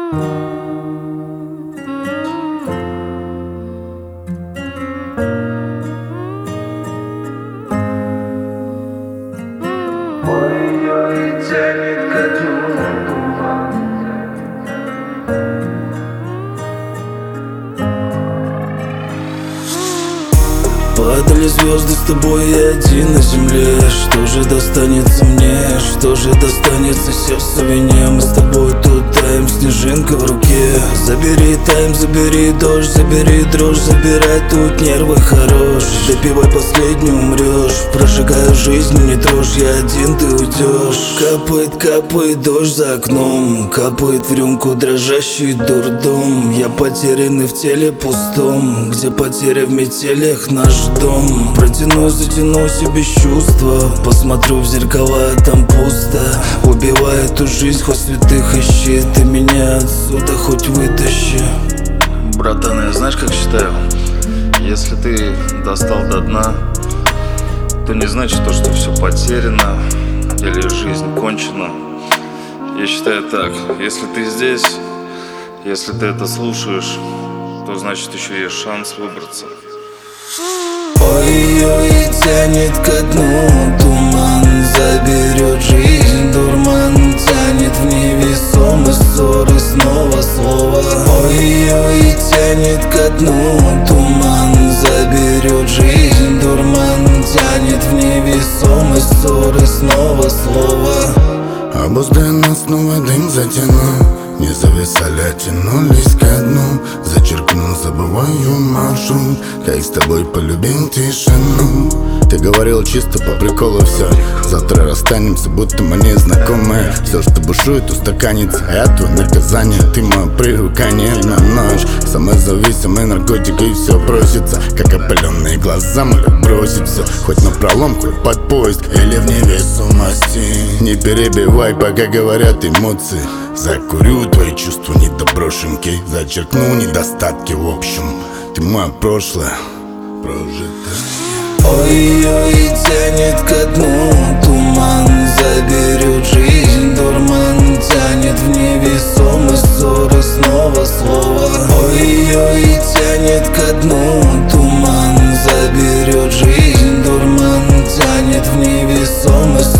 Ой-ой, тянет ко дну туман. Падали звезды с тобой, я один на земле. Что же достанется мне, что же достанется сердцу вине? Мы с тобой тут таем, снежинка в руке. Забери тайм, забери дождь, забери дрожь, забирай тут нервы хорош. Допивай последний, умрешь, прожигаю жизнь, не трожь, я один, ты уйдешь. Капает, капает дождь за окном, капает в рюмку дрожащий дурдом. Я потерянный в теле пустом, где потеря в метелях наш дом. Протянусь, затянусь и без чувства, посмотрю в зеркала, там пусто. Убивай эту жизнь, хоть святых ищи, ты меня отсюда хоть вытащи. Братан, я знаешь, как считаю? Если ты достал до дна, то не значит то, что все потеряно или жизнь кончена. Я считаю так: если ты здесь, если ты это слушаешь, то значит еще есть шанс выбраться. Ой-ой, тянет ко дну туман, заберет жизнь дурман, тянет в невесомость ссоры снова слово. Ой-ой, тянет ко дну туман, заберет жизнь дурман, тянет в невесомость ссоры снова слово. Обузденно снова дым затянул, не зависали, а тянулись ко дну. Зачеркнул, забываю маршрут, как с тобой полюбил тишину. Ты говорил чисто по приколу все, завтра расстанемся, будто мы не знакомые. Все, что бушует, устаканится, а я твое наказание. Ты мое привыкание на ночь, самые зависимые наркотики, и все просится, как опаленные глаза могут бросить все. Хоть на пролом, хоть под поезд или в невесомости. Не перебивай, пока говорят эмоции. Закурю твои чувства недоброшеньки, зачеркну недостатки в общем. Ты мое прошлое, прожитое. Ой-ой, тянет ко дну туман, заберет жизнь дурман, тянет в невесомость ссоры снова слово. Ой-ой, тянет ко дну туман, заберет жизнь дурман, тянет в невесомость